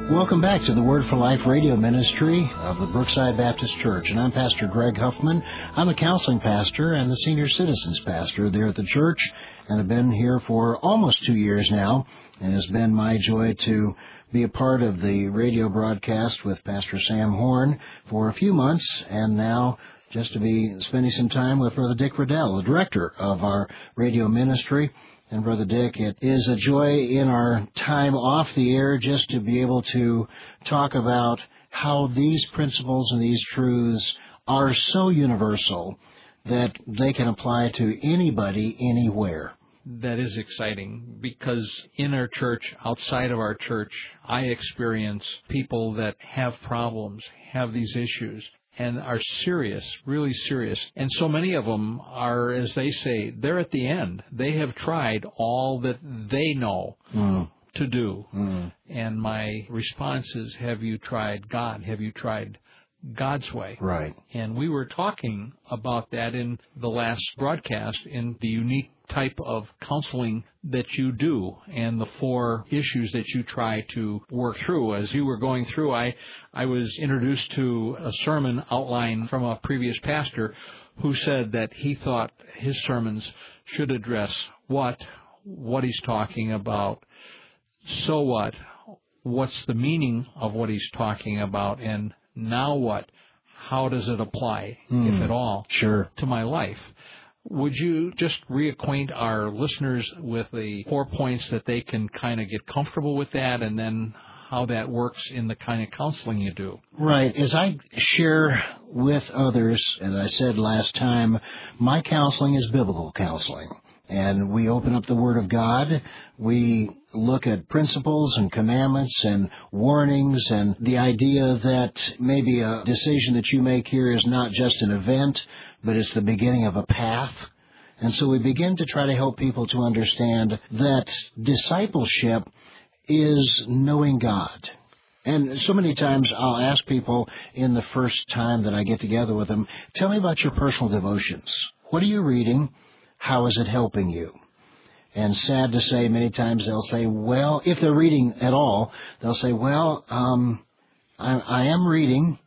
Welcome back to the Word for Life radio ministry of the Brookside Baptist Church. And I'm Pastor Greg Huffman. I'm a counseling pastor and the senior citizens pastor there at the church, and have been here for almost 2 years now. And it's been my joy to be a part of the radio broadcast with Pastor Sam Horn for a few months, and now just to be spending some time with Brother Dick Riddell, the director of our radio ministry. And Brother Dick, it is a joy in our time off the air just to be able to talk about how these principles and these truths are so universal that they can apply to anybody, anywhere. That is exciting, because in our church, outside of our church, I experience people that have problems, have these issues, and are serious, really serious. And so many of them are, as they say, they're at the end. They have tried all that they know to do. And my response is, have you tried God? Have you tried God's way? Right. And we were talking about that in the last broadcast, in the unique type of counseling that you do and the 4 issues that you try to work through. As you were going through, I was introduced to a sermon outline from a previous pastor who said that he thought his sermons should address what he's talking about, so what's the meaning of what he's talking about, and now what? How does it apply, if at all, to my life? Would you just reacquaint our listeners with the 4 points that they can kind of get comfortable with that, and then how that works in the kind of counseling you do? Right. As I share with others, as I said last time, my counseling is biblical counseling. And we open up the Word of God. We look at principles and commandments and warnings, and the idea that maybe a decision that you make here is not just an event, but it's the beginning of a path. And so we begin to try to help people to understand that discipleship is knowing God. And so many times I'll ask people in the first time that I get together with them, tell me about your personal devotions. What are you reading? How is it helping you? And sad to say, many times they'll say, well, if they're reading at all, they'll say, well, I am reading.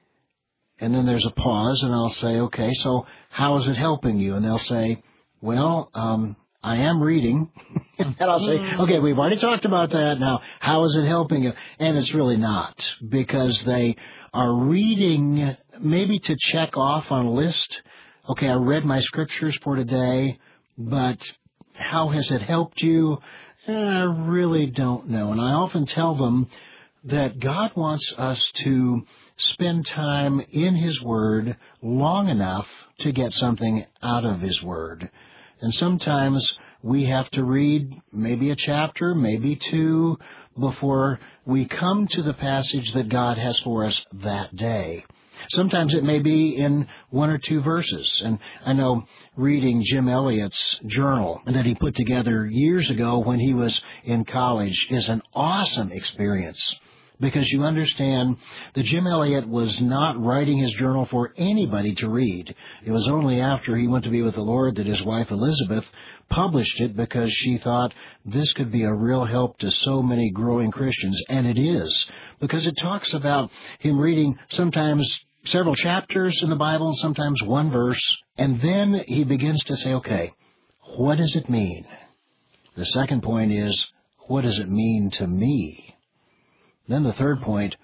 And then there's a pause, and I'll say, okay, so how is it helping you? And they'll say, well, I am reading. And I'll say, okay, we've already talked about that. Now, how is it helping you? And it's really not, because they are reading maybe to check off on a list. Okay, I read my scriptures for today, but how has it helped you? I really don't know. And I often tell them that God wants us to spend time in His Word long enough to get something out of His Word. And sometimes we have to read maybe a chapter, maybe 2, before we come to the passage that God has for us that day. Sometimes it may be in 1 or 2 verses. And I know reading Jim Elliot's journal that he put together years ago when he was in college is an awesome experience, because you understand that Jim Elliot was not writing his journal for anybody to read. It was only after he went to be with the Lord that his wife Elizabeth published it, because she thought this could be a real help to so many growing Christians. And it is, because it talks about him reading sometimes several chapters in the Bible, sometimes 1 verse, and then he begins to say, okay, what does it mean? The second point is, what does it mean to me? Then the third point,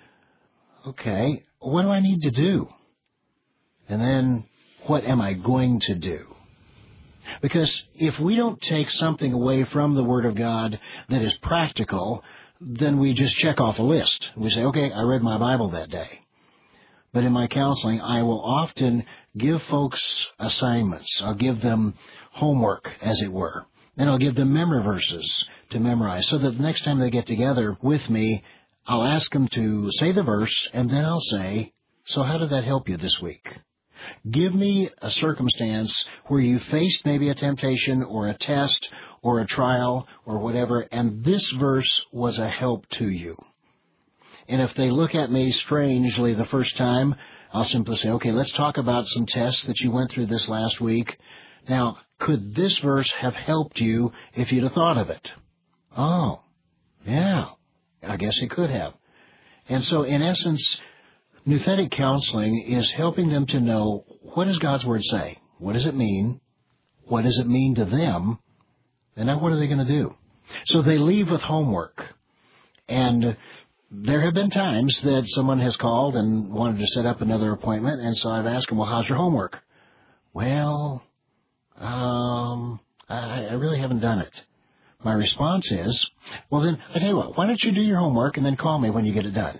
okay, what do I need to do? And then, what am I going to do? Because if we don't take something away from the Word of God that is practical, then we just check off a list. We say, okay, I read my Bible that day. But in my counseling, I will often give folks assignments. I'll give them homework, as it were. And I'll give them memory verses to memorize, so that the next time they get together with me, I'll ask them to say the verse, and then I'll say, so how did that help you this week? Give me a circumstance where you faced maybe a temptation or a test or a trial or whatever, and this verse was a help to you. And if they look at me strangely the first time, I'll simply say, okay, let's talk about some tests that you went through this last week. Now, could this verse have helped you if you'd have thought of it? Oh, yeah, I guess it could have. And so, in essence, nouthetic counseling is helping them to know, what does God's Word say? What does it mean? What does it mean to them? And now what are they going to do? So they leave with homework. And there have been times that someone has called and wanted to set up another appointment, and so I've asked them, well, how's your homework? Well, I really haven't done it. My response is, well, then, I tell you what, why don't you do your homework and then call me when you get it done?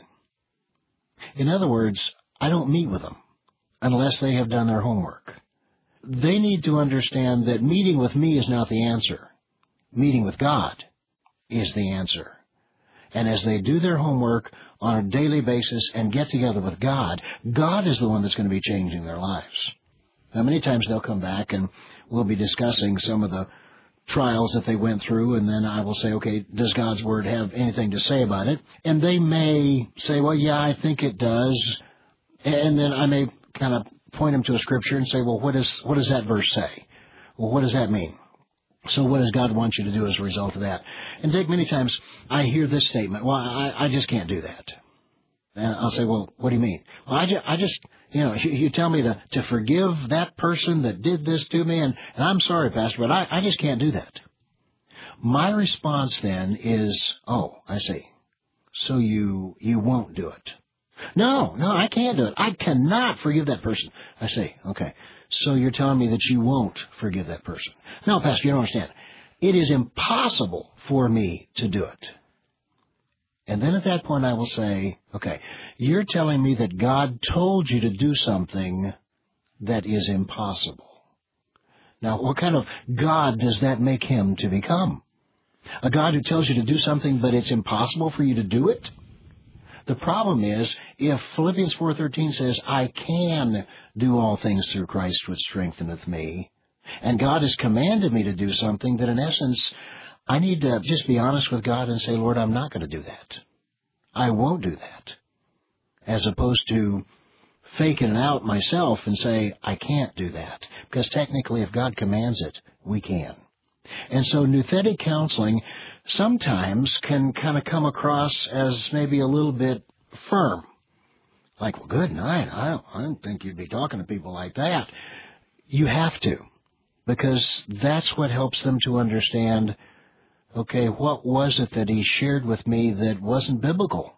In other words, I don't meet with them unless they have done their homework. They need to understand that meeting with me is not the answer. Meeting with God is the answer. And as they do their homework on a daily basis and get together with God, God is the one that's going to be changing their lives. Now, many times they'll come back and we'll be discussing some of the trials that they went through, and then I will say, okay, does God's Word have anything to say about it? And they may say, well, yeah, I think it does. And then I may kind of point them to a scripture and say, well, what does that verse say? Well, what does that mean? So what does God want you to do as a result of that? And Dick, many times I hear this statement, well, I just can't do that. And I'll say, well, what do you mean? Well, I just you tell me to forgive that person that did this to me, and I'm sorry, Pastor, but I just can't do that. My response then is, oh, I see. So you won't do it. No, I can't do it. I cannot forgive that person. I see. Okay. So you're telling me that you won't forgive that person. No, Pastor, you don't understand. It is impossible for me to do it. And then at that point I will say, okay, you're telling me that God told you to do something that is impossible. Now, what kind of God does that make him to become? A God who tells you to do something, but it's impossible for you to do it? The problem is, if Philippians 4:13 says, I can do all things through Christ which strengtheneth me, and God has commanded me to do something that in essence, I need to just be honest with God and say, Lord, I'm not going to do that. I won't do that. As opposed to faking it out myself and say, I can't do that. Because technically, if God commands it, we can. And so nouthetic counseling sometimes can kind of come across as maybe a little bit firm. Like, well, good night. I don't think you'd be talking to people like that. You have to, because that's what helps them to understand, okay, what was it that he shared with me that wasn't biblical?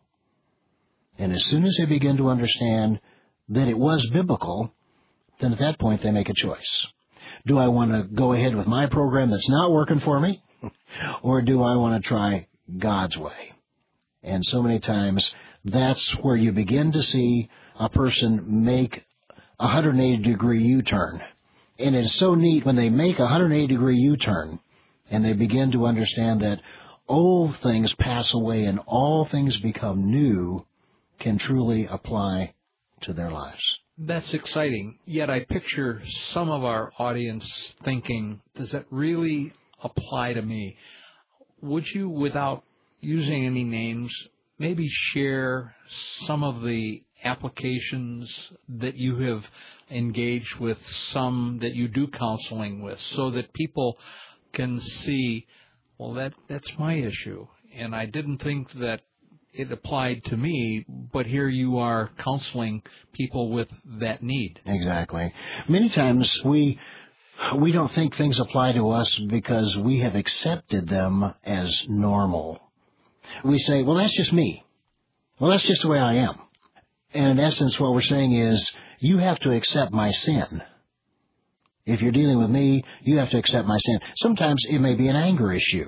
And as soon as they begin to understand that it was biblical, then at that point they make a choice. Do I want to go ahead with my program that's not working for me? Or do I want to try God's way? And so many times, that's where you begin to see a person make a 180-degree U-turn. And it's so neat when they make a 180-degree U-turn and they begin to understand that old things pass away and all things become new, can truly apply to their lives. That's exciting. Yet I picture some of our audience thinking, does that really apply to me? Would you, without using any names, maybe share some of the applications that you have engaged with, some that you do counseling with, so that people can see, well, that's my issue, and I didn't think that it applied to me, but here you are counseling people with that need. Exactly. Many times we don't think things apply to us because we have accepted them as normal. We say, well, that's just me. Well, that's just the way I am. And in essence, what we're saying is, you have to accept my sin. If you're dealing with me, you have to accept my sin. Sometimes it may be an anger issue.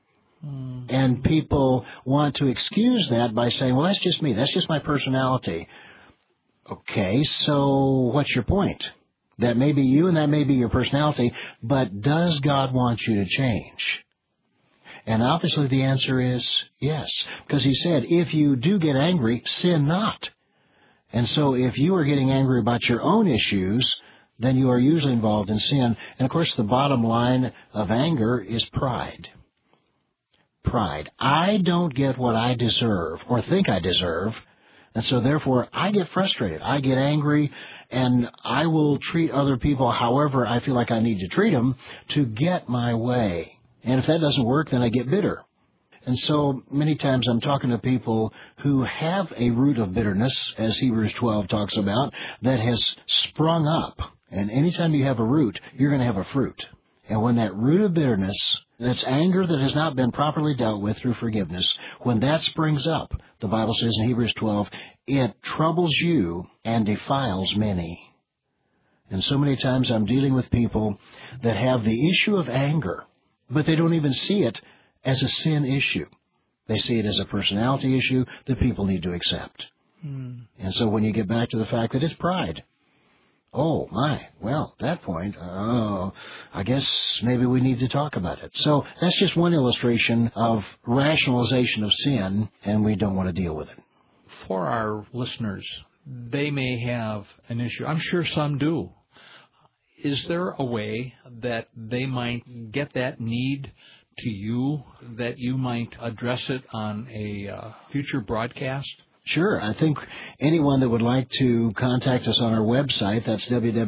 And people want to excuse that by saying, well, that's just me. That's just my personality. Okay, so what's your point? That may be you and that may be your personality, but does God want you to change? And obviously the answer is yes, because he said, if you do get angry, sin not. And so if you are getting angry about your own issues, then you are usually involved in sin. And of course the bottom line of anger is pride. Pride. I don't get what I deserve or think I deserve, and so therefore I get frustrated. I get angry, and I will treat other people however I feel like I need to treat them to get my way. And if that doesn't work, then I get bitter. And so many times I'm talking to people who have a root of bitterness, as Hebrews 12 talks about, that has sprung up. And anytime you have a root, you're going to have a fruit. And when that root of bitterness, that's anger that has not been properly dealt with through forgiveness, when that springs up, the Bible says in Hebrews 12, it troubles you and defiles many. And so many times I'm dealing with people that have the issue of anger, but they don't even see it as a sin issue. They see it as a personality issue that people need to accept. And so when you get back to the fact that it's pride, oh my, well, at that point, I guess maybe we need to talk about it. So that's just one illustration of rationalization of sin, and we don't want to deal with it. For our listeners, they may have an issue. I'm sure some do. Is there a way that they might get that need to you, that you might address it on a future broadcast? Sure. I think anyone that would like to contact us on our website, that's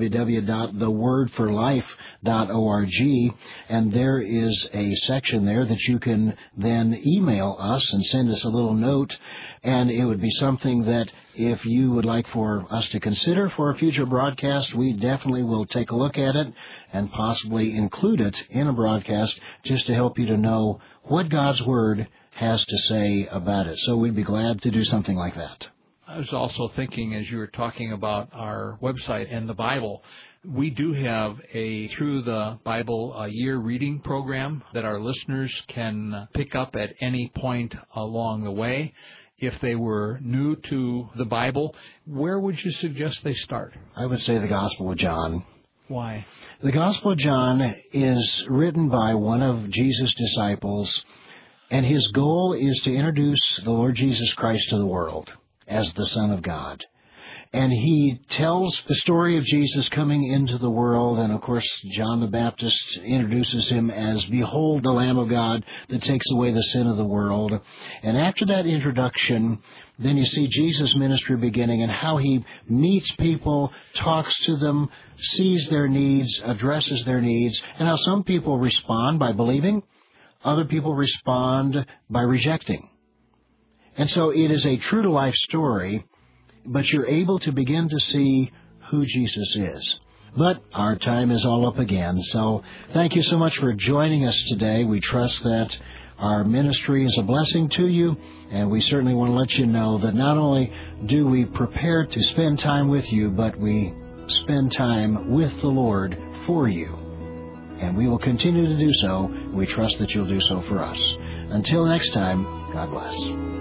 www.thewordforlife.org, and there is a section there that you can then email us and send us a little note, and it would be something that if you would like for us to consider for a future broadcast, we definitely will take a look at it and possibly include it in a broadcast just to help you to know what God's Word has to say about it. So we'd be glad to do something like that. I was also thinking, as you were talking about our website and the Bible, we do have a Through the Bible a year reading program that our listeners can pick up at any point along the way. If they were new to the Bible, where would you suggest they start? I would say the Gospel of John. Why? The Gospel of John is written by one of Jesus' disciples, and his goal is to introduce the Lord Jesus Christ to the world as the Son of God. And he tells the story of Jesus coming into the world, and of course John the Baptist introduces him as, "Behold the Lamb of God that takes away the sin of the world." And after that introduction, then you see Jesus' ministry beginning and how he meets people, talks to them, sees their needs, addresses their needs, and how some people respond by believing, other people respond by rejecting. And so it is a true-to-life story, but you're able to begin to see who Jesus is. But our time is all up again, so thank you so much for joining us today. We trust that our ministry is a blessing to you, and we certainly want to let you know that not only do we prepare to spend time with you, but we spend time with the Lord for you. And we will continue to do so. We trust that you'll do so for us. Until next time, God bless.